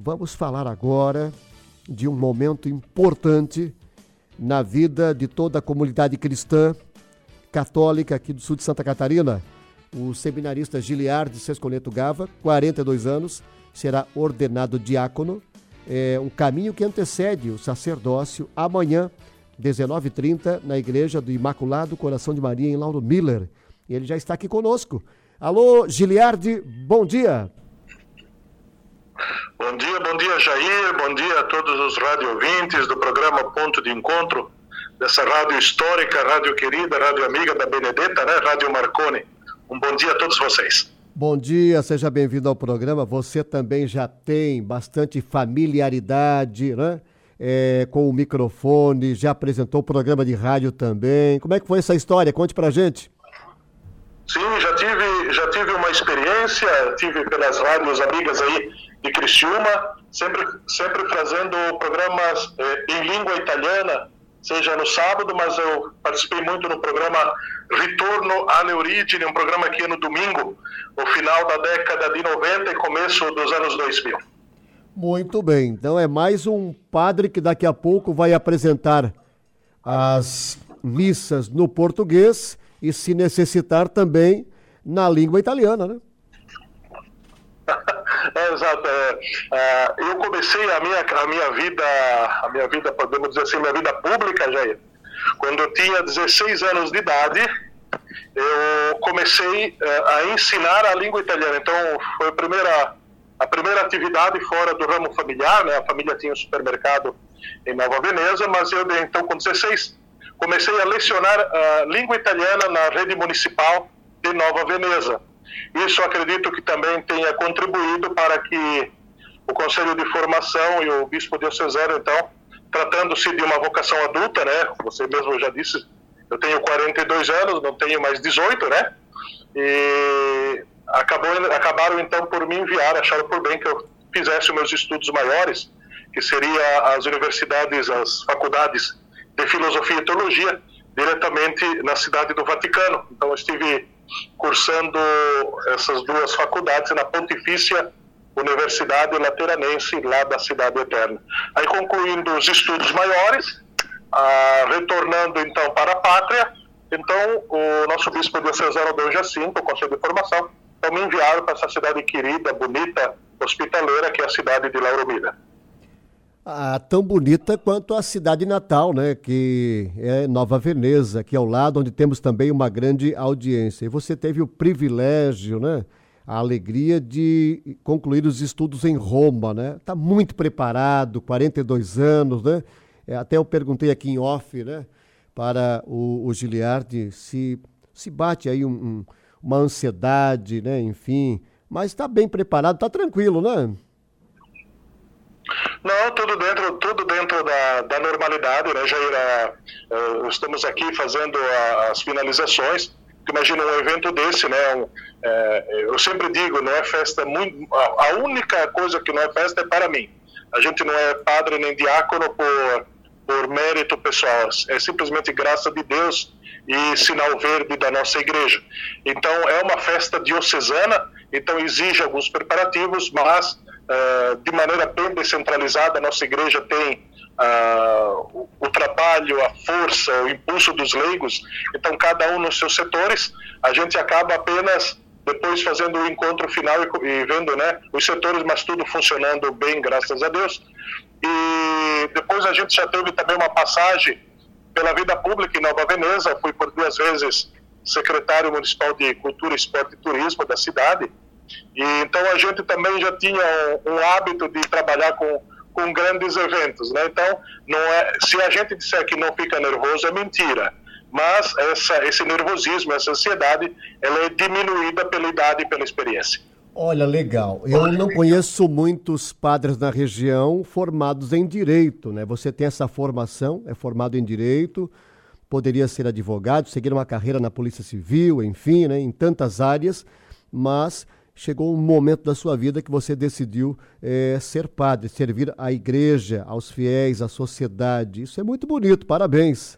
Vamos falar agora de um momento importante na vida de toda a comunidade cristã católica aqui do sul de Santa Catarina. O seminarista Giliardi Sesconeto Gava, 42 anos, será ordenado diácono. É um caminho que antecede o sacerdócio amanhã, 19h30, na Igreja do Imaculado Coração de Maria, em Lauro Miller. Ele já está aqui conosco. Alô, Giliardi, bom dia. Bom dia, Jair. Bom dia a todos os rádio-ouvintes do programa Ponto de Encontro, dessa rádio histórica, rádio querida, rádio amiga da Benedetta, né? Rádio Marconi. Um bom dia a todos vocês. Bom dia, seja bem-vindo ao programa. Você também já tem bastante familiaridade, né? Com o microfone, já apresentou o programa de rádio também. Como é que foi essa história? Conte pra gente. Sim, já tive uma experiência, tive pelas rádios amigas aí de Criciúma, sempre fazendo programas em língua italiana, seja no sábado, mas eu participei muito no programa Ritorno alle Origini, um programa que ia no domingo, no final da década de 90 e começo dos anos 2000. Muito bem, então é mais um padre que daqui a pouco vai apresentar as missas no português e, se necessitar, também na língua italiana, né? Exato. Eu comecei a minha vida, podemos dizer assim, minha vida pública, Jair. Quando eu tinha 16 anos de idade, eu comecei a ensinar a língua italiana. Então, foi a primeira atividade fora do ramo familiar, né? A família tinha um supermercado em Nova Veneza, mas eu, então, com 16, comecei a lecionar a língua italiana na rede municipal de Nova Veneza. Isso acredito que também tenha contribuído para que o Conselho de Formação e o Bispo Diocesano, então, tratando-se de uma vocação adulta, né? Você mesmo já disse, eu tenho 42 anos, não tenho mais 18, né? E acabaram então por me enviar, acharam por bem que eu fizesse os meus estudos maiores, que seria as universidades, as faculdades de Filosofia e Teologia, diretamente na cidade do Vaticano. Então eu estive cursando essas duas faculdades na Pontifícia Universidade Lateranense, lá da Cidade Eterna. Aí, concluindo os estudos maiores, retornando então para a pátria, então o nosso bispo diocesano Dom Jacinto, o Conselho de Formação, então me enviaram para essa cidade querida, bonita, hospitaleira, que é a cidade de Lauro Miller. Tão bonita quanto a cidade natal, né? Que é Nova Veneza, aqui ao lado, onde temos também uma grande audiência. E você teve o privilégio, né? A alegria de concluir os estudos em Roma, né? Está muito preparado, 42 anos, né? Até eu perguntei aqui em off, né? Para o Giliardi se bate aí uma ansiedade, né? Enfim, mas está bem preparado, está tranquilo, né? Não, tudo dentro da normalidade, né, Jair? Estamos aqui fazendo as finalizações. Imagina um evento desse, né? Eu sempre digo, não é festa muito. A única coisa que não é festa é para mim. A gente não é padre nem diácono por mérito pessoal. É simplesmente graça de Deus e sinal verde da nossa igreja. Então é uma festa diocesana, então exige alguns preparativos, mas de maneira bem descentralizada. A nossa igreja tem o trabalho, a força, o impulso dos leigos, então cada um nos seus setores. A gente acaba apenas depois fazendo o encontro final e vendo, né, os setores, mas tudo funcionando bem, graças a Deus. E depois a gente já teve também uma passagem pela vida pública em Nova Veneza. Fui por 2 vezes secretário municipal de Cultura, Esporte e Turismo da cidade. E então a gente também já tinha um hábito de trabalhar com grandes eventos, né? Então, se a gente disser que não fica nervoso, é mentira. Mas esse nervosismo, essa ansiedade, ela é diminuída pela idade e pela experiência. Olha, legal. Eu não conheço muitos padres na região formados em Direito, né? Você tem essa formação, é formado em Direito, poderia ser advogado, seguir uma carreira na Polícia Civil, enfim, né? Em tantas áreas, mas chegou um momento da sua vida que você decidiu ser padre, servir à igreja, aos fiéis, à sociedade. Isso é muito bonito, parabéns.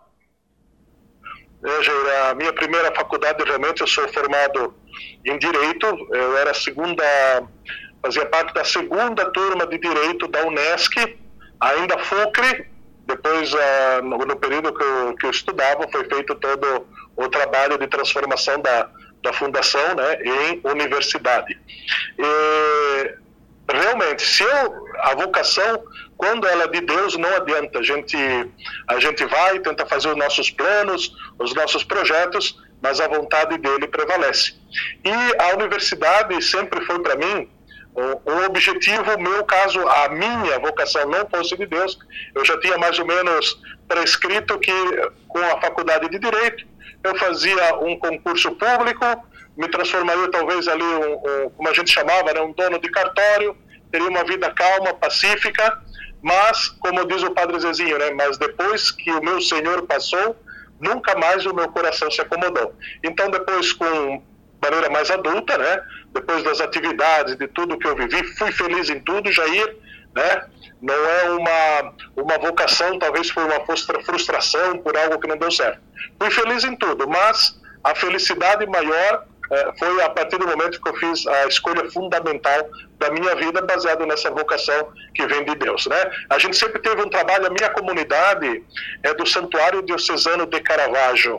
Jair, a minha primeira faculdade, realmente, eu sou formado em Direito. Eu era a segunda fazia parte da segunda turma de Direito da Unesc, ainda FUCRE. Depois, no período que eu estudava, foi feito todo o trabalho de transformação da fundação, né, em universidade. E, realmente, a vocação, quando ela é de Deus, não adianta. A gente vai, tenta fazer os nossos planos, os nossos projetos, mas a vontade dele prevalece. E a universidade sempre foi para mim um objetivo meu. Caso a minha vocação não fosse de Deus, eu já tinha mais ou menos prescrito que com a faculdade de Direito eu fazia um concurso público, me transformaria talvez ali, como a gente chamava, né, um dono de cartório, teria uma vida calma, pacífica, mas, como diz o Padre Zezinho, né, mas depois que o meu Senhor passou, nunca mais o meu coração se acomodou. Então, depois, com maneira mais adulta, né, depois das atividades, de tudo que eu vivi, fui feliz em tudo, Jair, né, não é uma vocação, talvez foi uma frustração por algo que não deu certo. Fui feliz em tudo, mas a felicidade maior foi a partir do momento que eu fiz a escolha fundamental da minha vida, baseado nessa vocação que vem de Deus, né? A gente sempre teve um trabalho, a minha comunidade é do Santuário Diocesano de Caravaggio.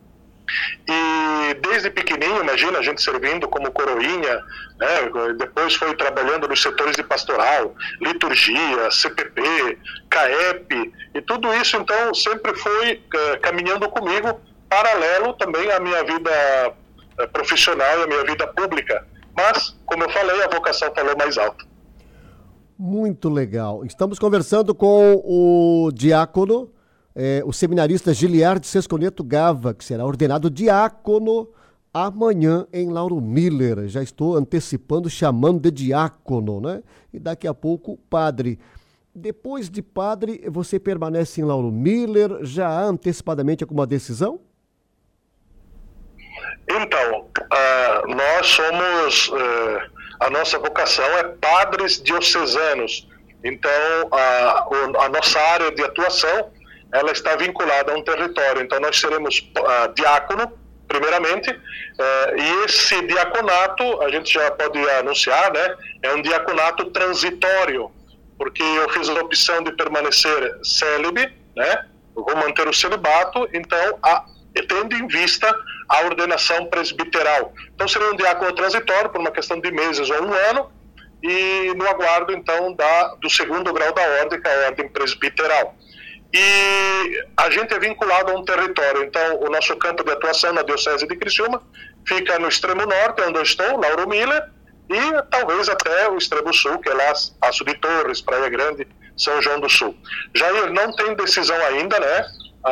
E desde pequenininho, imagina, a gente servindo como coroinha, né? Depois foi trabalhando nos setores de pastoral, liturgia, CPP, CAEP, e tudo isso, então, sempre foi caminhando comigo, paralelo também à minha vida profissional e à minha vida pública. Mas, como eu falei, a vocação falou mais alto. Muito legal. Estamos conversando com o diácono, o seminarista Giliardi Sesconeto Gava, que será ordenado diácono amanhã em Lauro Miller. Já estou antecipando, chamando de diácono, né? E daqui a pouco, padre. Depois de padre, você permanece em Lauro Miller? Já há antecipadamente alguma decisão? Então, nós somos, a nossa vocação é padres diocesanos. Então, a nossa área de atuação, ela está vinculada a um território. Então, nós seremos diácono, primeiramente, e esse diaconato, a gente já pode anunciar, né, é um diaconato transitório, porque eu fiz a opção de permanecer célibe, né, eu vou manter o celibato, então, tendo em vista a ordenação presbiteral. Então, seria um diácono transitório por uma questão de meses ou um ano, e no aguardo, então, do segundo grau da ordem, que é a ordem presbiteral. E a gente é vinculado a um território. Então, o nosso campo de atuação na Diocese de Criciúma fica no extremo norte, onde eu estou, Lauro Miller, e talvez até o extremo sul, que é lá, Aço de Torres, Praia Grande, São João do Sul. Jair, não tem decisão ainda, né?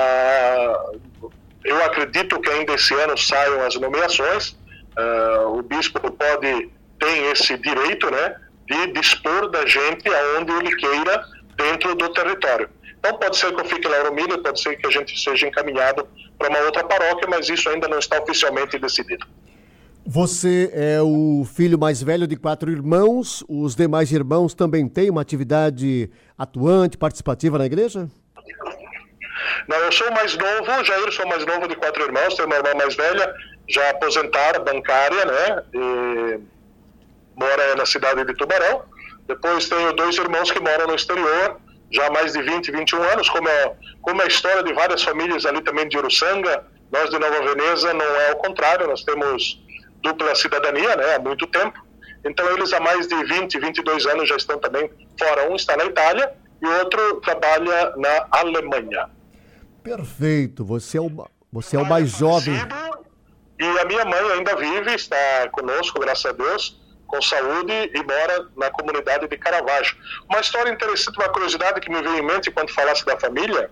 Eu acredito que ainda esse ano saiam as nomeações. O bispo tem esse direito, né, de dispor da gente aonde ele queira dentro do território. Então pode ser que eu fique lá no Miller, pode ser que a gente seja encaminhado para uma outra paróquia, mas isso ainda não está oficialmente decidido. Você é o filho mais velho de 4 irmãos. Os demais irmãos também têm uma atividade atuante, participativa na igreja? Não, eu sou o mais novo, Jair, sou o mais novo de 4 irmãos, tenho uma irmã mais velha, já aposentada, bancária, né, e mora na cidade de Tubarão. Depois tenho 2 irmãos que moram no exterior, já há mais de 20, 21 anos, como é a história de várias famílias ali também de Uruçanga. Nós de Nova Veneza não é ao contrário, nós temos dupla cidadania, né, há muito tempo. Então eles há mais de 20, 22 anos já estão também fora. Um está na Itália e o outro trabalha na Alemanha. Perfeito, você é o mais jovem. E a minha mãe ainda vive, está conosco, graças a Deus, com saúde, e mora na comunidade de Caravaggio. Uma história interessante, uma curiosidade que me veio em mente quando falasse da família.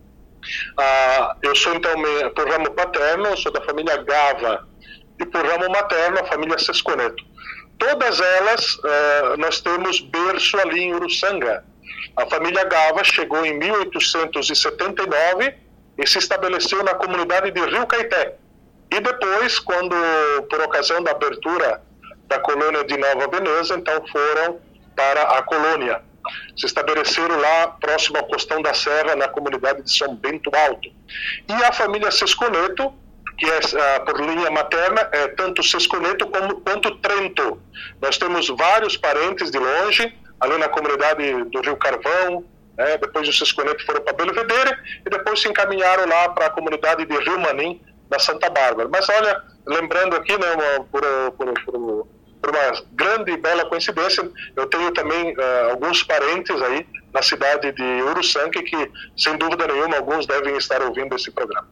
Eu sou então, por ramo paterno, sou da família Gava, e por ramo materno, a família Sesconeto. Todas elas, nós temos berço ali em Uruçanga. A família Gava chegou em 1879 e se estabeleceu na comunidade de Rio Caeté. E depois, quando, por ocasião da abertura da colônia de Nova Veneza, então foram para a colônia. Se estabeleceram lá, próximo ao Costão da Serra, na comunidade de São Bento Alto. E a família Sesconeto, que é por linha materna, é tanto Sesconeto quanto Trento. Nós temos vários parentes de longe, ali na comunidade do Rio Carvão, né? Depois o Sesconeto foram para Belvedere e depois se encaminharam lá para a comunidade de Rio Manim, na Santa Bárbara. Mas olha, lembrando aqui, né, por uma grande e bela coincidência, eu tenho também alguns parentes aí na cidade de Uruçangue que, sem dúvida nenhuma, alguns devem estar ouvindo esse programa.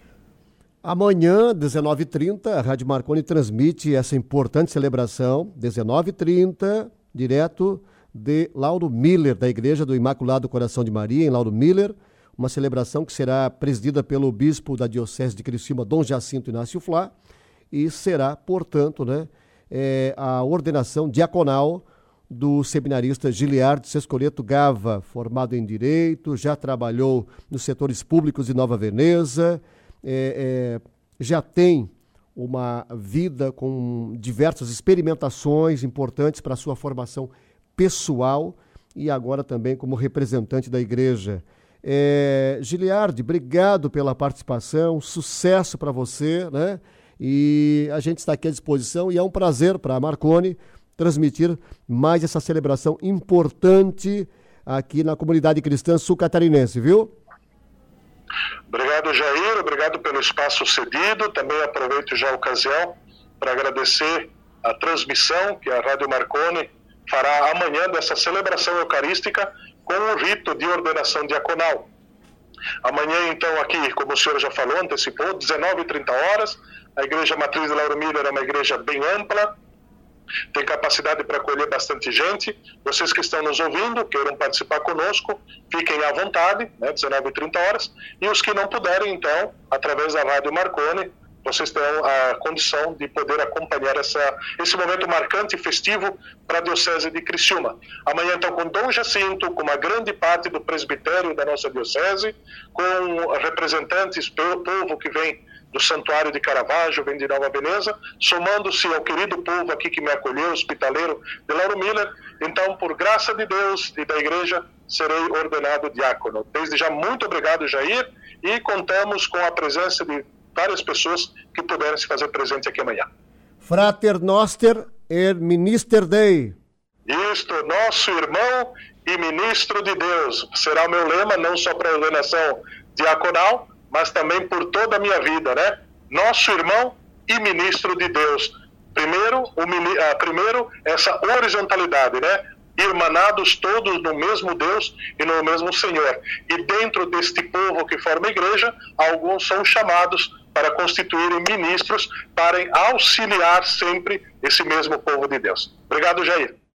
Amanhã, 19h30, a Rádio Marconi transmite essa importante celebração, 19h30, direto de Lauro Miller, da Igreja do Imaculado Coração de Maria, em Lauro Miller, uma celebração que será presidida pelo bispo da Diocese de Criciúma, Dom Jacinto Inácio Flá, e será, portanto, né, a ordenação diaconal do seminarista Giliard Sesconeto Gava, formado em Direito, já trabalhou nos setores públicos de Nova Veneza, já tem uma vida com diversas experimentações importantes para a sua formação pessoal e agora também como representante da igreja. Giliard, obrigado pela participação, sucesso para você, né? E a gente está aqui à disposição e é um prazer para a Marconi transmitir mais essa celebração importante aqui na comunidade cristã sul-catarinense, viu? Obrigado, Jair, obrigado pelo espaço cedido. Também aproveito já a ocasião para agradecer a transmissão que a Rádio Marconi fará amanhã dessa celebração eucarística com o rito de ordenação diaconal. Amanhã, então, aqui, como o senhor já falou, antecipou, 19h30, a Igreja Matriz de Lauro Miller é uma igreja bem ampla, tem capacidade para acolher bastante gente. Vocês que estão nos ouvindo, queiram participar conosco, fiquem à vontade, né, 19h30, e os que não puderem, então, através da Rádio Marconi, vocês terão a condição de poder acompanhar esse momento marcante e festivo para a Diocese de Criciúma. Amanhã, então, com Dom Jacinto, com uma grande parte do presbitério da nossa Diocese, com representantes do povo que vem do Santuário de Caravaggio, vem de Nova Veneza, somando-se ao querido povo aqui que me acolheu, hospitaleiro de Lauro Miller. Então, por graça de Deus e da Igreja, serei ordenado diácono. Desde já, muito obrigado, Jair, e contamos com a presença de várias pessoas que puderem se fazer presente aqui amanhã. Frater Noster e Minister Dei. Isto, nosso irmão e ministro de Deus. Será o meu lema, não só para a ordenação diaconal, mas também por toda a minha vida, né? Nosso irmão e ministro de Deus. Primeiro essa horizontalidade, né? Irmanados todos no mesmo Deus e no mesmo Senhor. E dentro deste povo que forma a igreja, alguns são chamados para constituírem ministros para auxiliar sempre esse mesmo povo de Deus. Obrigado, Jair.